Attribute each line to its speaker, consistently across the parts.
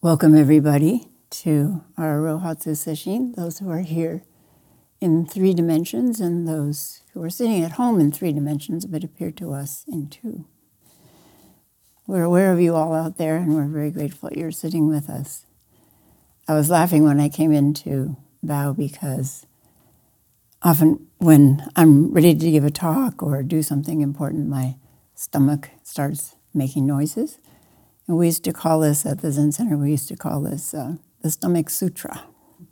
Speaker 1: Welcome everybody to our Rohatsu Sesshin, those who are here in 3 dimensions and those who are sitting at home in 3 dimensions but appear to us in 2. We're aware of you all out there and we're very grateful you're sitting with us. I was laughing when I came in to bow because often when I'm ready to give a talk or do something important, my stomach starts making noises. And we used to call this, at the Zen Center, we used to call this the stomach sutra.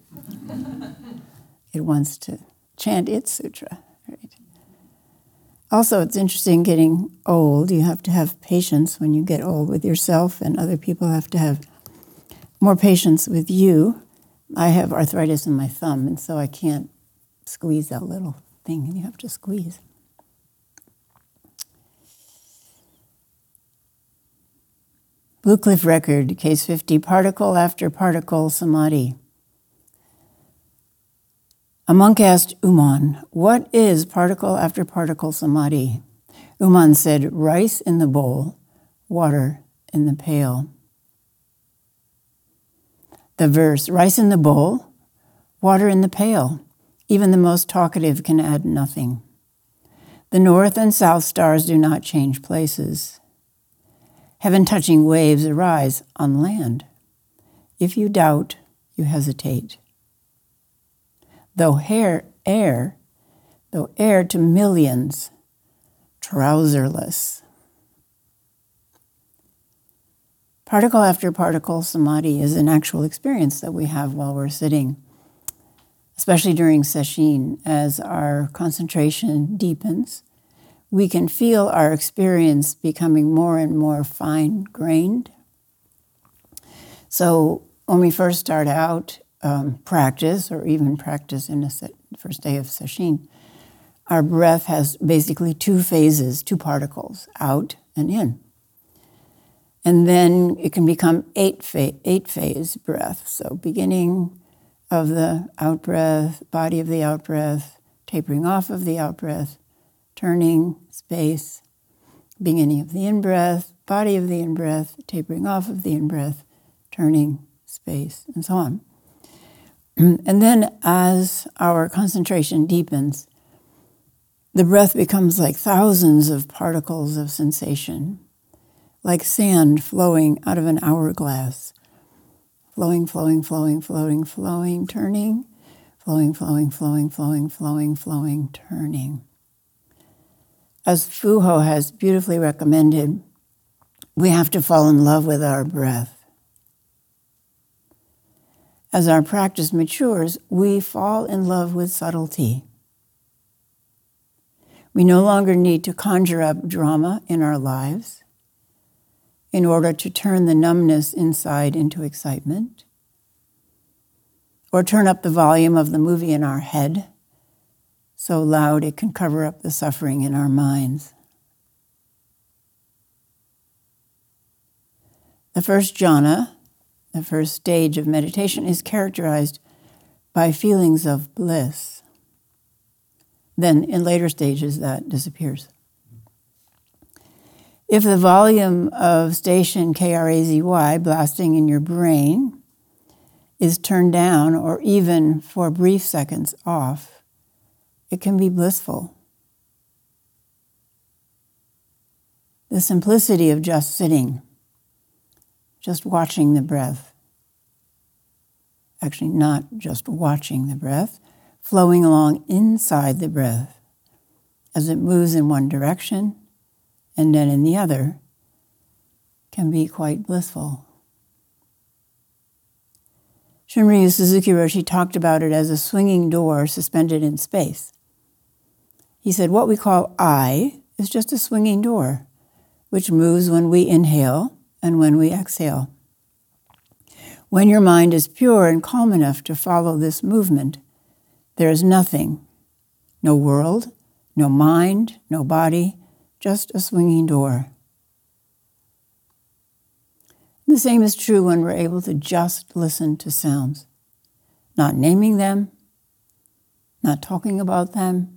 Speaker 1: It wants to chant its sutra, right? Also, it's interesting getting old. You have to have patience when you get old with yourself, and other people have to have more patience with you. I have arthritis in my thumb, and so I can't squeeze that little thing, and you have to squeeze. Blue Cliff Record, Case 50, Particle After Particle Samadhi. A monk asked Uman, "What is particle after particle samadhi?" Uman said, "Rice in the bowl, water in the pail." The verse, rice in the bowl, water in the pail. Even the most talkative can add nothing. The north and south stars do not change places. Heaven-touching waves arise on land. If you doubt, you hesitate. Though air to millions, trouserless. Particle after particle samadhi is an actual experience that we have while we're sitting, especially during sesshin. As our concentration deepens, we can feel our experience becoming more and more fine-grained. So when we first start out practice, or even practice in the first day of sesshin, our breath has basically 2 phases, 2 particles, out and in. And then it can become 8-phase breath. So beginning of the out-breath, body of the out-breath, tapering off of the out-breath, turning, space, beginning of the in-breath, body of the in-breath, tapering off of the in-breath, turning, space, and so on. And then as our concentration deepens, the breath becomes like thousands of particles of sensation, like sand flowing out of an hourglass, flowing, flowing, flowing, flowing, flowing, turning, flowing, flowing, flowing, flowing, flowing, flowing, turning. As Fuho has beautifully recommended, we have to fall in love with our breath. As our practice matures, we fall in love with subtlety. We no longer need to conjure up drama in our lives in order to turn the numbness inside into excitement, or turn up the volume of the movie in our head so loud it can cover up the suffering in our minds. The first jhana, the first stage of meditation, is characterized by feelings of bliss. Then in later stages that disappears. If the volume of station KRAZY blasting in your brain is turned down or even for brief seconds off, it can be blissful. The simplicity of just sitting, just watching the breath. Actually, not just watching the breath, flowing along inside the breath as it moves in one direction and then in the other, can be quite blissful. Shunryu Suzuki Roshi talked about it as a swinging door suspended in space. He said, what we call I is just a swinging door, which moves when we inhale and when we exhale. When your mind is pure and calm enough to follow this movement, there is nothing, no world, no mind, no body, just a swinging door. The same is true when we're able to just listen to sounds, not naming them, not talking about them,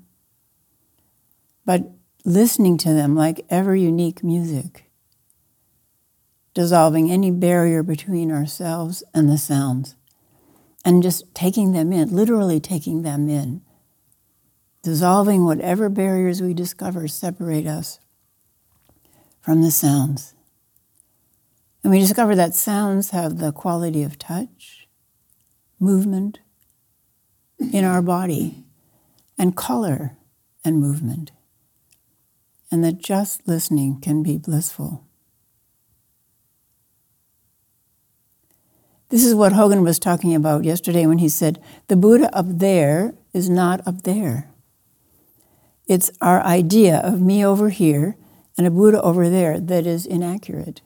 Speaker 1: but listening to them like ever unique music. dissolving any barrier between ourselves and the sounds, and just taking them in, literally taking them in, dissolving whatever barriers we discover separate us from the sounds. And we discover that sounds have the quality of touch, movement in our body, and color and movement, and that just listening can be blissful. This is what Hogan was talking about yesterday when he said, the Buddha up there is not up there. It's our idea of me over here and a Buddha over there that is inaccurate,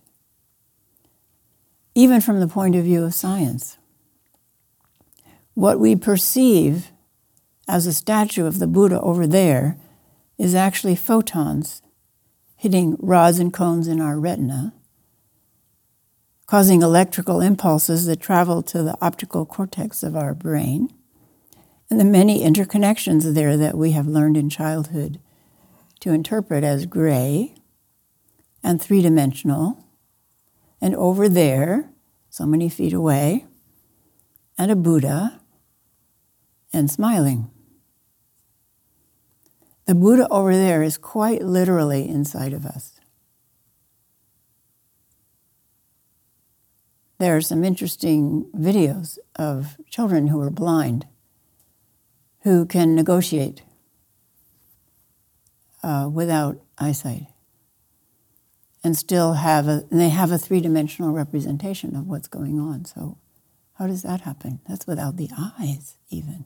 Speaker 1: even from the point of view of science. What we perceive as a statue of the Buddha over there is actually photons hitting rods and cones in our retina, causing electrical impulses that travel to the optical cortex of our brain, and the many interconnections there that we have learned in childhood to interpret as gray and three-dimensional, and over there, so many feet away, and a Buddha, and smiling. The Buddha over there is quite literally inside of us. There are some interesting videos of children who are blind who can negotiate without eyesight and still have they have a three-dimensional representation of what's going on. So how does that happen? That's without the eyes even.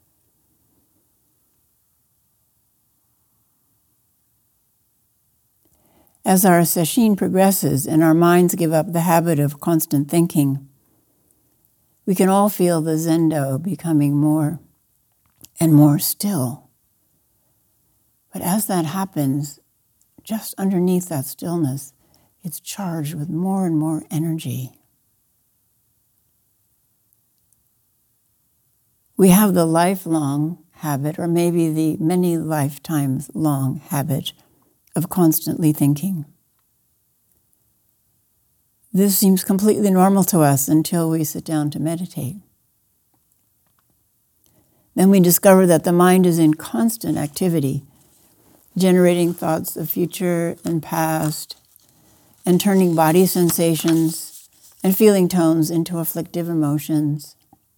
Speaker 1: As our sesshin progresses and our minds give up the habit of constant thinking, we can all feel the zendo becoming more and more still. But as that happens, just underneath that stillness, it's charged with more and more energy. We have the lifelong habit, or maybe the many lifetimes long habit, of constantly thinking. This seems completely normal to us until we sit down to meditate. Then we discover that the mind is in constant activity, generating thoughts of future and past, and turning body sensations and feeling tones into afflictive emotions.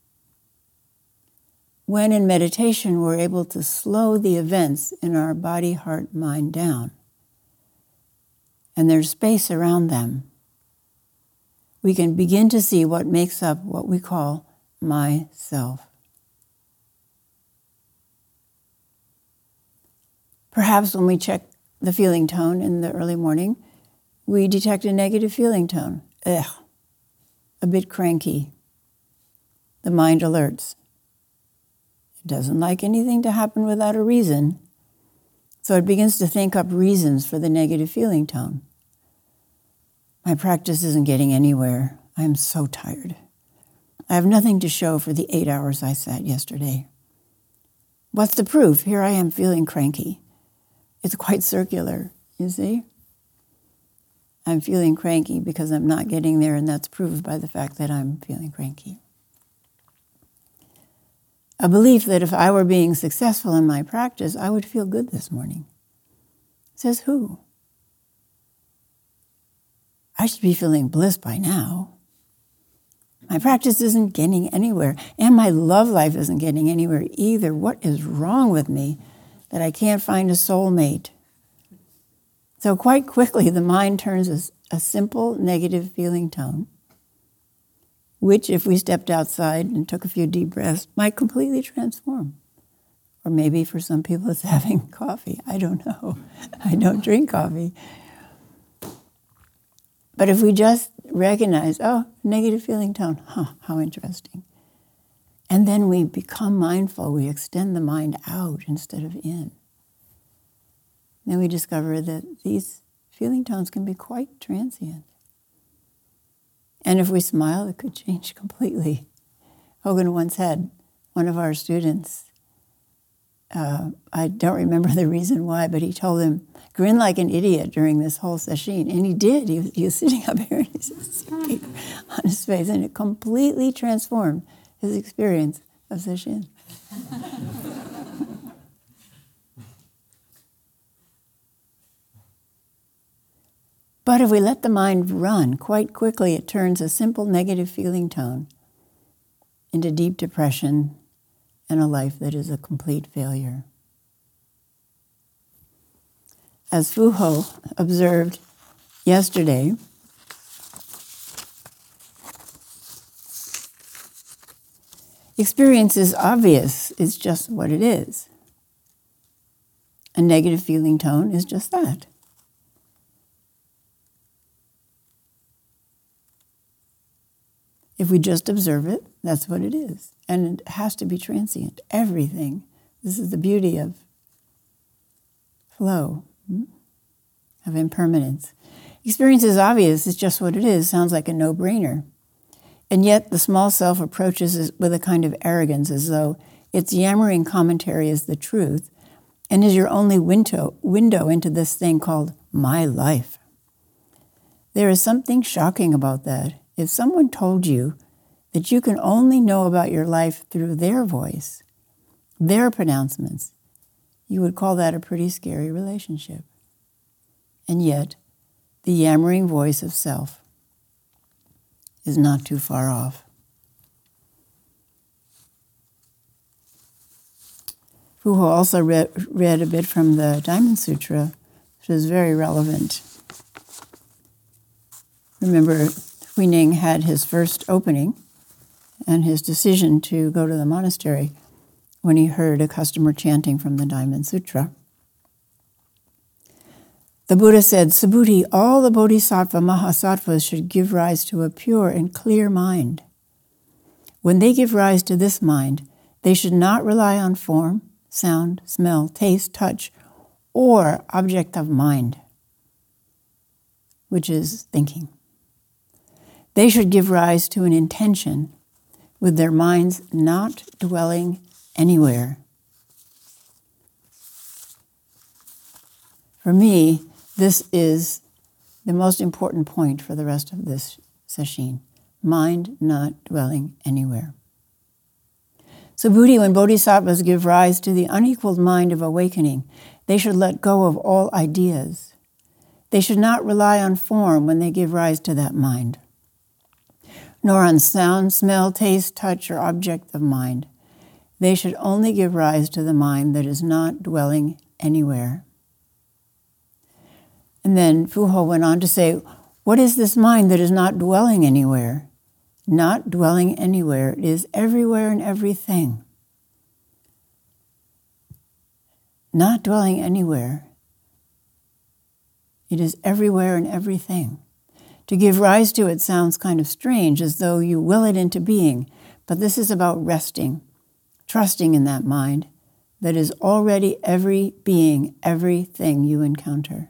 Speaker 1: When in meditation, we're able to slow the events in our body, heart, mind down, and there's space around them, we can begin to see what makes up what we call myself. Perhaps when we check the feeling tone in the early morning, we detect a negative feeling tone. A bit cranky. The mind alerts. It doesn't like anything to happen without a reason, so it begins to think up reasons for the negative feeling tone. My practice isn't getting anywhere. I am so tired. I have nothing to show for the 8 hours I sat yesterday. What's the proof? Here I am feeling cranky. It's quite circular, you see? I'm feeling cranky because I'm not getting there, and that's proved by the fact that I'm feeling cranky. A belief that if I were being successful in my practice, I would feel good this morning. Says who? I should be feeling bliss by now. My practice isn't getting anywhere, and my love life isn't getting anywhere either. What is wrong with me that I can't find a soulmate? So quite quickly, the mind turns a simple negative feeling tone, which, if we stepped outside and took a few deep breaths, might completely transform. Or maybe for some people it's having coffee. I don't know. I don't drink coffee. But if we just recognize, negative feeling tone, how interesting. And then we become mindful, we extend the mind out instead of in. Then we discover that these feeling tones can be quite transient. And if we smile, it could change completely. Hogan once had one of our students I don't remember the reason why, but he told him, grin like an idiot during this whole session. And he did. He was sitting up here and he said, on his face, and it completely transformed his experience of session. But if we let the mind run, quite quickly it turns a simple negative feeling tone into deep depression and a life that is a complete failure. As Fu Ho observed yesterday, experience is obvious, it's just what it is. A negative feeling tone is just that. If we just observe it, that's what it is. And it has to be transient. Everything. This is the beauty of flow, of impermanence. Experience is obvious, it's just what it is. Sounds like a no-brainer. And yet the small self approaches it with a kind of arrogance, as though its yammering commentary is the truth and is your only window into this thing called my life. There is something shocking about that. If someone told you that you can only know about your life through their voice, their pronouncements, you would call that a pretty scary relationship. And yet, the yammering voice of self is not too far off. Fu Ho also read a bit from the Diamond Sutra, which is very relevant. Remember, Huineng had his first opening and his decision to go to the monastery when he heard a customer chanting from the Diamond Sutra. The Buddha said, Subhuti, all the bodhisattva mahasattvas should give rise to a pure and clear mind. When they give rise to this mind, they should not rely on form, sound, smell, taste, touch, or object of mind, which is thinking. They should give rise to an intention with their minds not dwelling anywhere. For me, this is the most important point for the rest of this session. Mind not dwelling anywhere. So Buddhi, when bodhisattvas give rise to the unequaled mind of awakening, they should let go of all ideas. They should not rely on form when they give rise to that mind, nor on sound, smell, taste, touch, or object of mind. They should only give rise to the mind that is not dwelling anywhere. And then Fu Ho went on to say, what is this mind that is not dwelling anywhere? Not dwelling anywhere. It is everywhere and everything. Not dwelling anywhere. It is everywhere and everything. To give rise to it sounds kind of strange, as though you will it into being, but this is about resting, trusting in that mind that is already every being, everything you encounter.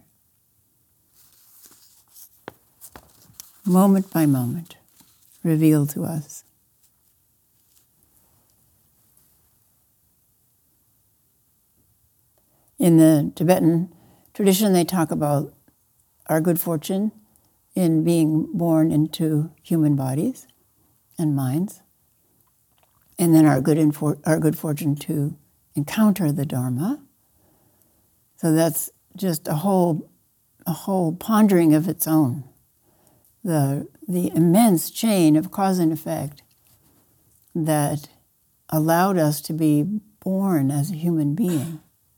Speaker 1: Moment by moment, revealed to us. In the Tibetan tradition, they talk about our good fortune in being born into human bodies and minds, and then our good fortune to encounter the Dharma. So that's just a whole pondering of its own. The immense chain of cause and effect that allowed us to be born as a human being,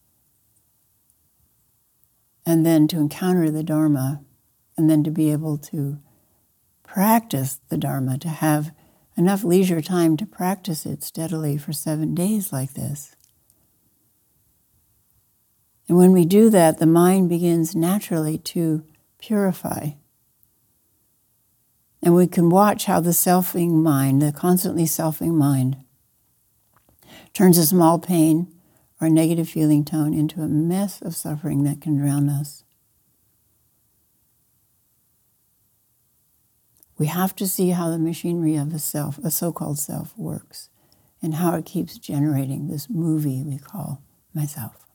Speaker 1: and then to encounter the Dharma, and then to be able to practice the Dharma, to have enough leisure time to practice it steadily for 7 days like this. And when we do that, the mind begins naturally to purify. And we can watch how the selfing mind, the constantly selfing mind, turns a small pain or a negative feeling tone into a mess of suffering that can drown us. We have to see how the machinery of a so-called self, works, and how it keeps generating this movie we call myself.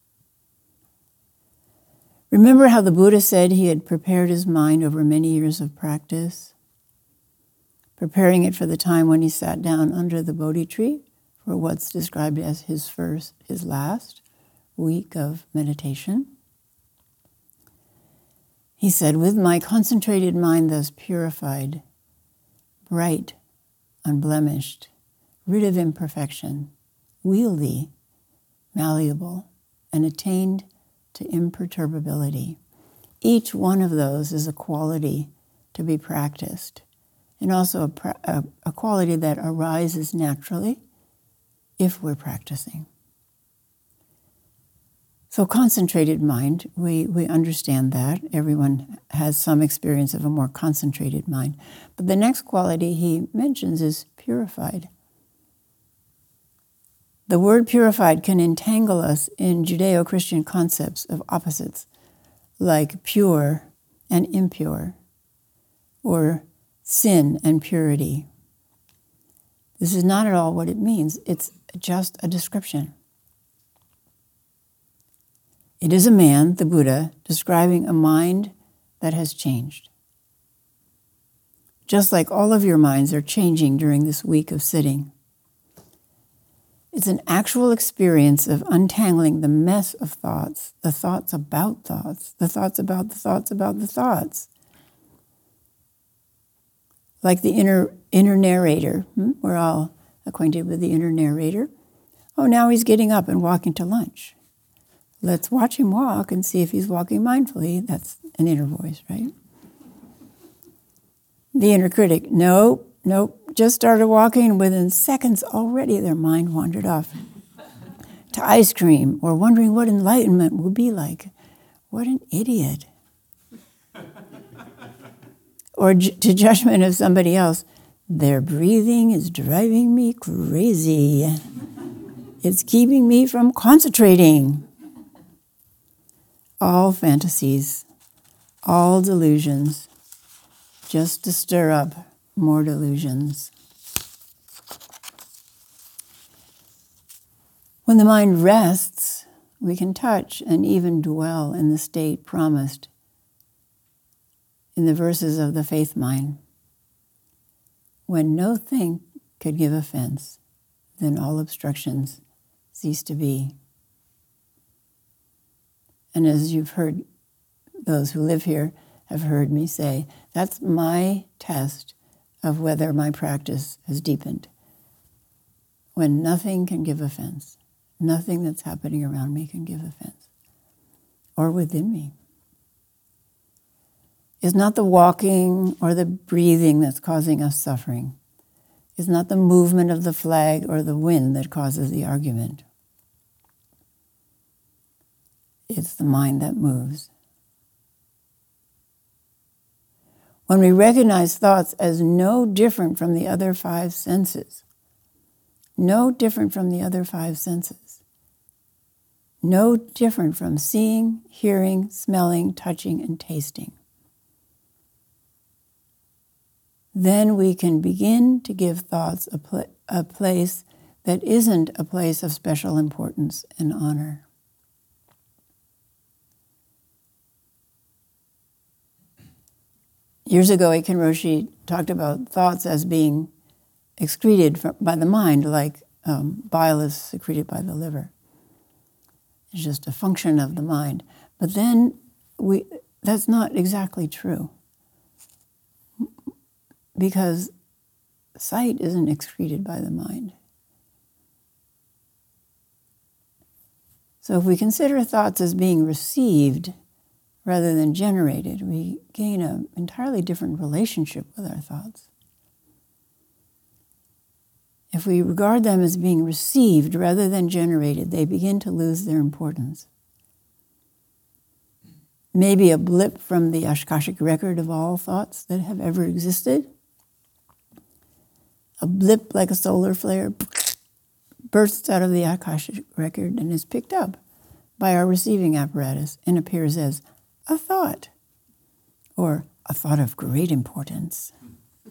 Speaker 1: Remember how the Buddha said he had prepared his mind over many years of practice, preparing it for the time when he sat down under the Bodhi tree for what's described as his last week of meditation. He said, with my concentrated mind thus purified, bright, unblemished, rid of imperfection, wieldy, malleable, and attained to imperturbability. Each one of those is a quality to be practiced, and also a quality that arises naturally if we're practicing. So concentrated mind, we understand that. Everyone has some experience of a more concentrated mind. But the next quality he mentions is purified. The word purified can entangle us in Judeo-Christian concepts of opposites, like pure and impure, or sin and purity. This is not at all what it means. It's just a description. It is a man, the Buddha, describing a mind that has changed. Just like all of your minds are changing during this week of sitting. It's an actual experience of untangling the mess of thoughts, the thoughts about thoughts, the thoughts about the thoughts about the thoughts. Like the inner narrator. We're all acquainted with the inner narrator. Oh, now he's getting up and walking to lunch. Let's watch him walk and see if he's walking mindfully. That's an inner voice, right? The inner critic, nope, just started walking, and within seconds already their mind wandered off to ice cream or wondering what enlightenment will be like. What an idiot. Or to judgment of somebody else, their breathing is driving me crazy. It's keeping me from concentrating. All fantasies, all delusions, just to stir up more delusions. When the mind rests, we can touch and even dwell in the state promised in the verses of the faith mind. When no thing could give offense, then all obstructions cease to be. And as you've heard, those who live here have heard me say, that's my test of whether my practice has deepened. When nothing can give offense, nothing that's happening around me can give offense, or within me. It's not the walking or the breathing that's causing us suffering. It's not the movement of the flag or the wind that causes the argument. It's the mind that moves. When we recognize thoughts as no different from the other five senses, no different from the other five senses, no different from seeing, hearing, smelling, touching, and tasting, then we can begin to give thoughts a place that isn't a place of special importance and honor. Years ago, Eiken Roshi talked about thoughts as being excreted by the mind, like bile is secreted by the liver. It's just a function of the mind. But then that's not exactly true, because sight isn't excreted by the mind. So if we consider thoughts as being received rather than generated, we gain an entirely different relationship with our thoughts. If we regard them as being received rather than generated, they begin to lose their importance. Maybe a blip from the Akashic record of all thoughts that have ever existed. A blip like a solar flare bursts out of the Akashic record and is picked up by our receiving apparatus and appears as a thought, or a thought of great importance.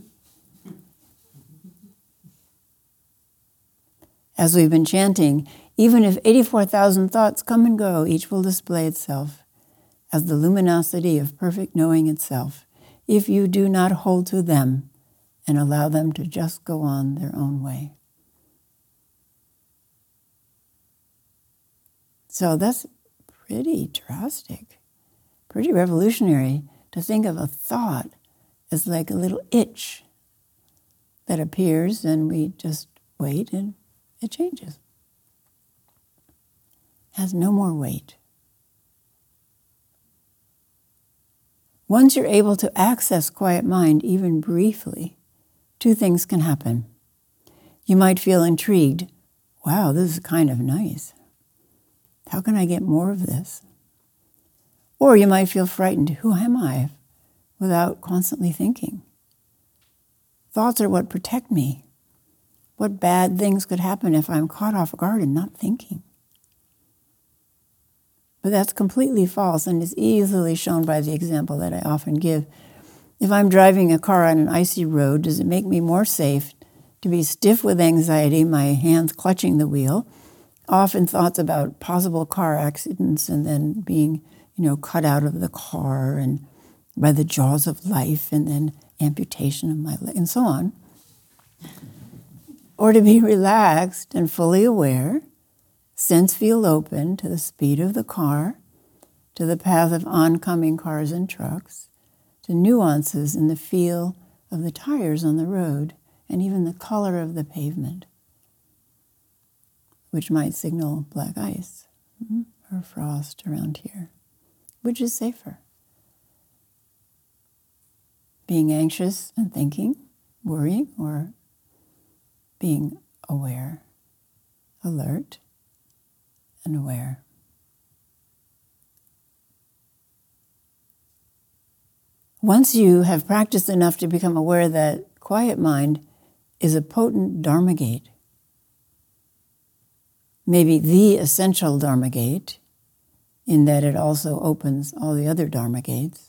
Speaker 1: As we've been chanting, Even if 84,000 thoughts come and go, each will display itself as the luminosity of perfect knowing itself, if you do not hold to them and allow them to just go on their own way. So that's pretty drastic, pretty revolutionary to think of a thought as like a little itch that appears and we just wait and it changes. Has no more weight. Once you're able to access quiet mind, even briefly, two things can happen. You might feel intrigued. Wow, this is kind of nice. How can I get more of this? Or you might feel frightened. Who am I? Without constantly thinking. Thoughts are what protect me. What bad things could happen if I'm caught off guard and not thinking? But that's completely false and is easily shown by the example that I often give. If I'm driving a car on an icy road, does it make me more safe to be stiff with anxiety, my hands clutching the wheel, often thoughts about possible car accidents and then being, cut out of the car and by the jaws of life and then amputation of my leg and so on, or to be relaxed and fully aware, sense field open to the speed of the car, to the path of oncoming cars and trucks, to nuances in the feel of the tires on the road, and even the color of the pavement, which might signal black ice or frost around here. Which is safer? Being anxious and thinking, worrying, or being aware, alert, and aware. Once you have practiced enough to become aware that quiet mind is a potent Dharma gate, maybe the essential Dharma gate, in that it also opens all the other Dharma gates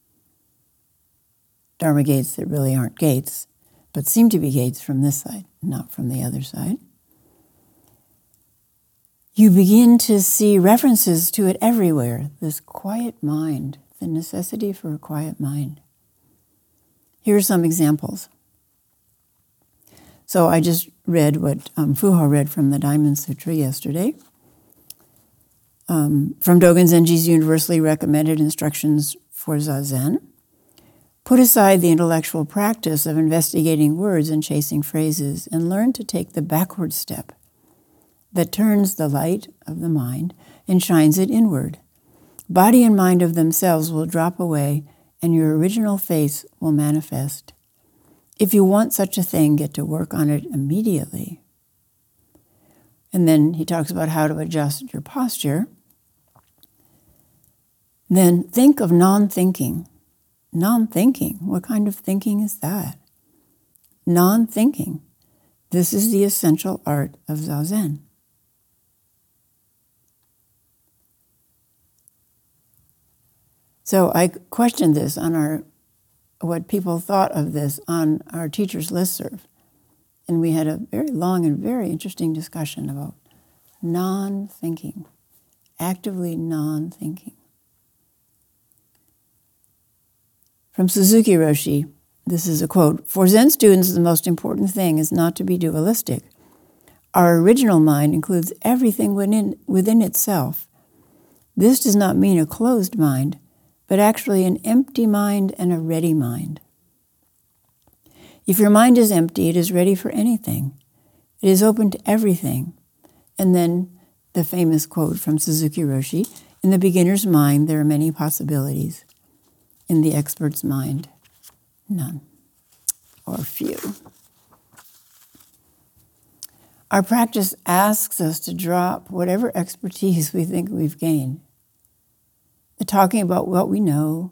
Speaker 1: that really aren't gates, but seem to be gates from this side, not from the other side. You begin to see references to it everywhere, this quiet mind, the necessity for a quiet mind. Here are some examples. So I just read what Fuho read from the Diamond Sutra yesterday. From Dogen Zenji's universally recommended instructions for Zazen. Put aside the intellectual practice of investigating words and chasing phrases and learn to take the backward step that turns the light of the mind and shines it inward. Body and mind of themselves will drop away and your original face will manifest. If you want such a thing, get to work on it immediately. And then he talks about how to adjust your posture. Then think of non-thinking. Non-thinking, what kind of thinking is that? Non-thinking. This is the essential art of Zazen. So I questioned this on what people thought of this on our teacher's listserv. And we had a very long and very interesting discussion about non-thinking, actively non-thinking. From Suzuki Roshi, this is a quote, "For Zen students, the most important thing is not to be dualistic. Our original mind includes everything within itself. This does not mean a closed mind, but actually an empty mind and a ready mind. If your mind is empty, it is ready for anything. It is open to everything." And then the famous quote from Suzuki Roshi, "In the beginner's mind, there are many possibilities. In the expert's mind, none, or few." Our practice asks us to drop whatever expertise we think we've gained. The talking about what we know,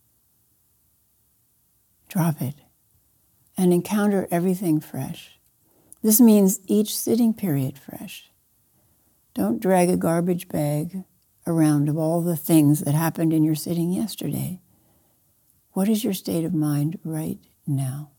Speaker 1: drop it, and encounter everything fresh. This means each sitting period fresh. Don't drag a garbage bag around of all the things that happened in your sitting yesterday. What is your state of mind right now?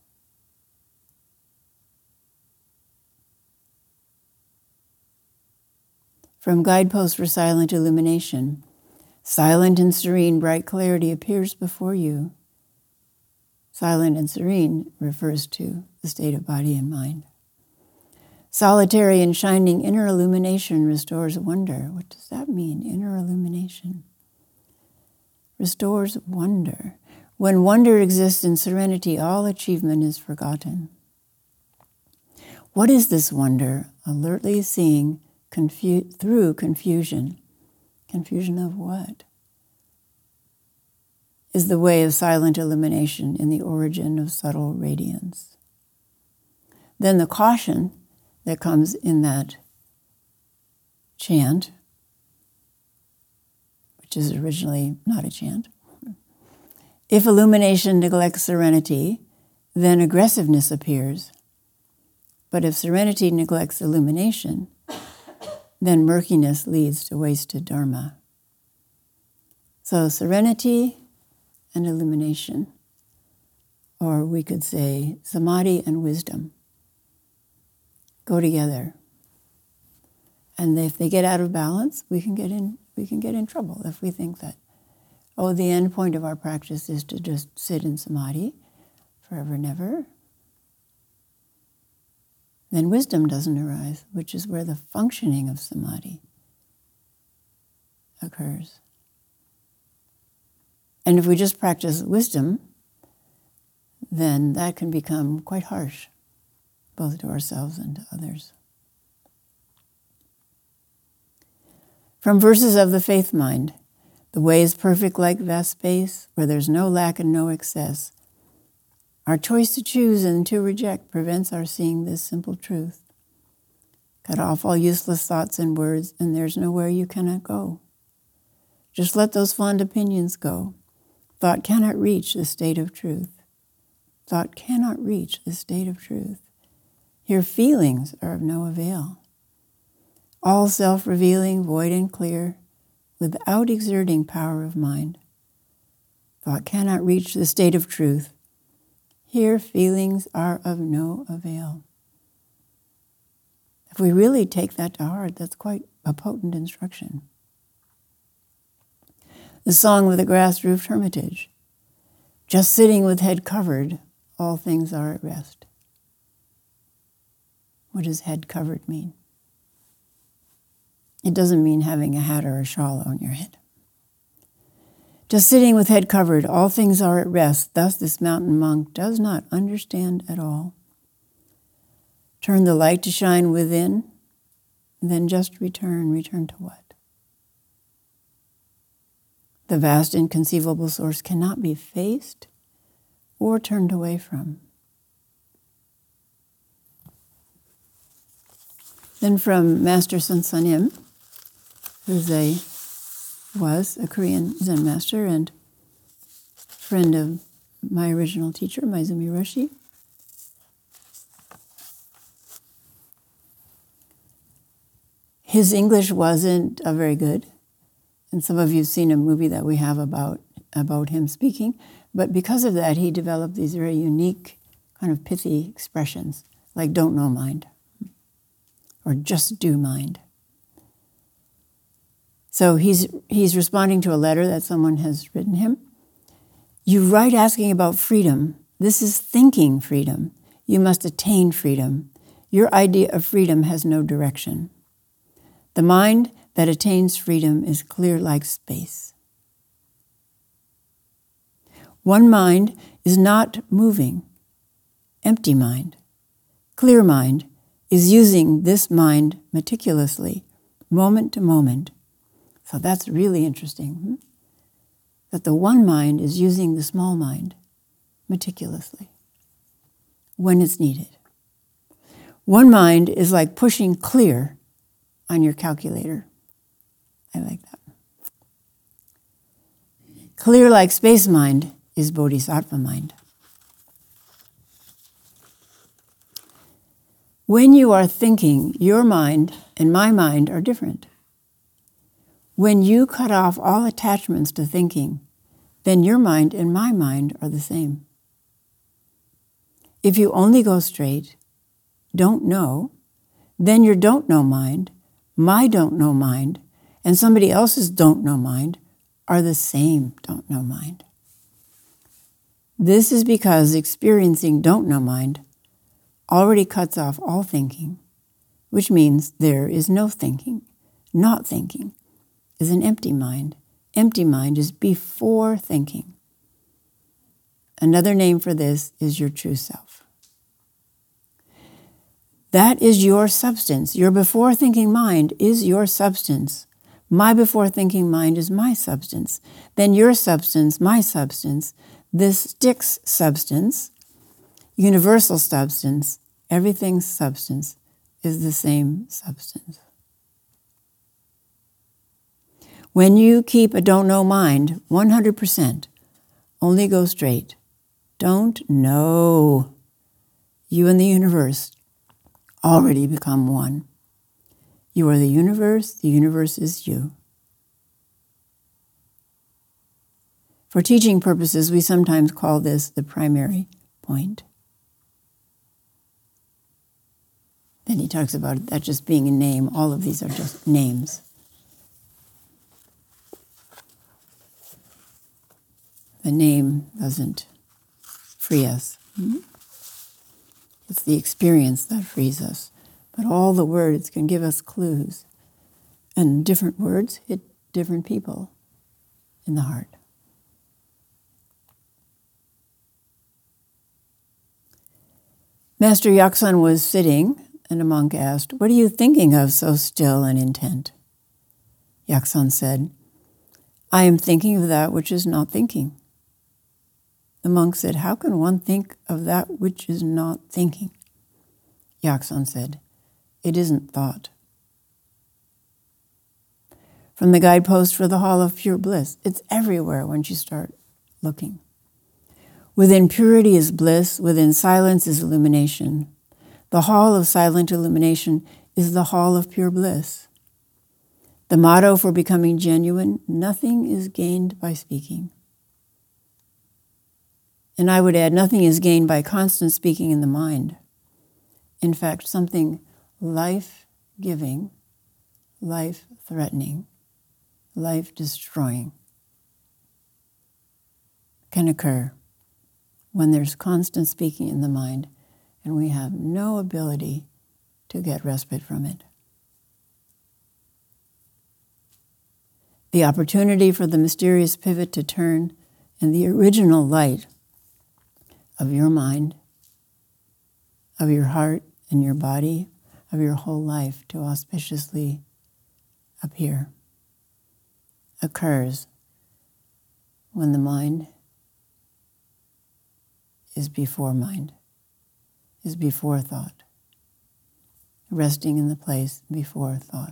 Speaker 1: From Guideposts for Silent Illumination, silent and serene, bright clarity appears before you. Silent and serene refers to the state of body and mind. Solitary and shining inner illumination restores wonder. What does that mean, inner illumination? Restores wonder. When wonder exists in serenity, all achievement is forgotten. What is this wonder? Alertly seeing through confusion. Confusion of what? Is the way of silent illumination in the origin of subtle radiance. Then the caution that comes in that chant, which is originally not a chant. If illumination neglects serenity, then aggressiveness appears. But if serenity neglects illumination, then murkiness leads to wasted dharma. So serenity and illumination, or we could say samadhi and wisdom, go together. And if they get out of balance, we can get in trouble if we think that, the end point of our practice is to just sit in samadhi forever and ever. Then wisdom doesn't arise, which is where the functioning of samadhi occurs. And if we just practice wisdom, then that can become quite harsh, both to ourselves and to others. From Verses of the Faith Mind, the way is perfect like vast space, where there's no lack and no excess. Our choice to choose and to reject prevents our seeing this simple truth. Cut off all useless thoughts and words, and there's nowhere you cannot go. Just let those fond opinions go. Thought cannot reach the state of truth. Thought cannot reach the state of truth. Here feelings are of no avail. All self-revealing, void and clear, without exerting power of mind. Thought cannot reach the state of truth. Here feelings are of no avail. If we really take that to heart, that's quite a potent instruction. The Song of the Grass-Roofed Hermitage. Just sitting with head covered, all things are at rest. What does head covered mean? It doesn't mean having a hat or a shawl on your head. Just sitting with head covered, all things are at rest. Thus this mountain monk does not understand at all. Turn the light to shine within, then just return. Return to what? The vast inconceivable source cannot be faced or turned away from. Then from Master Sun Sanim, who was a Korean Zen master and friend of my original teacher, Maizumi Roshi. His English wasn't very good, and some of you have seen a movie that we have about him speaking, but because of that, he developed these very unique, kind of pithy expressions, like don't know mind, or just do mind. So he's responding to a letter that someone has written him. You write asking about freedom. This is thinking freedom. You must attain freedom. Your idea of freedom has no direction. The mind that attains freedom is clear like space. One mind is not moving. Empty mind. Clear mind is using this mind meticulously, moment to moment. So that's really interesting, that the one mind is using the small mind meticulously when it's needed. One mind is like pushing clear on your calculator. I like that. Clear like space mind is bodhisattva mind. When you are thinking, your mind and my mind are different. When you cut off all attachments to thinking, then your mind and my mind are the same. If you only go straight, don't know, then your don't know mind My don't know mind and somebody else's don't know mind are the same don't know mind. This is because experiencing don't know mind already cuts off all thinking, which means there is no thinking. Not thinking is an empty mind. Empty mind is before thinking. Another name for this is your true self. That is your substance. Your before thinking mind is your substance. My before thinking mind is my substance. Then your substance, my substance, this Styx substance, universal substance, everything's substance is the same substance. When you keep a don't know mind, 100%, only go straight. Don't know. You and the universe already become one. You are the universe is you. For teaching purposes, we sometimes call this the primary point. Then he talks about that just being a name. All of these are just names. The name doesn't free us. It's the experience that frees us. But all the words can give us clues. And different words hit different people in the heart. Master Yaksan was sitting, and a monk asked, "What are you thinking of so still and intent?" Yaksan said, "I am thinking of that which is not thinking." The monk said, "How can one think of that which is not thinking?" Yaksan said, "It isn't thought." From the guidepost for the Hall of Pure Bliss, it's everywhere once you start looking. Within purity is bliss, within silence is illumination. The Hall of Silent Illumination is the Hall of Pure Bliss. The motto for becoming genuine, nothing is gained by speaking. And I would add, nothing is gained by constant speaking in the mind. In fact, something life-giving, life-threatening, life-destroying can occur when there's constant speaking in the mind and we have no ability to get respite from it. The opportunity for the mysterious pivot to turn and the original light of your mind, of your heart and your body, of your whole life to auspiciously appear occurs when the mind is before mind, is before thought, resting in the place before thought.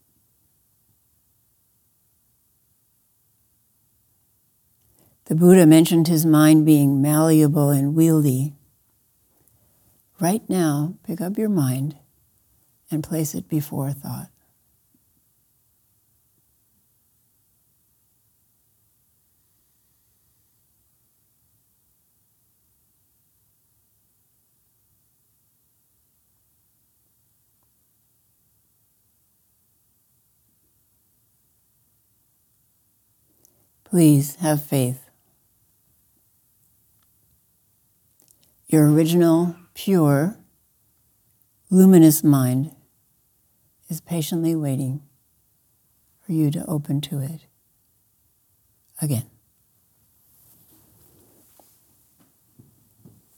Speaker 1: The Buddha mentioned his mind being malleable and wieldy. Right now, pick up your mind and place it before thought. Please have faith. Your original, pure, luminous mind is patiently waiting for you to open to it again.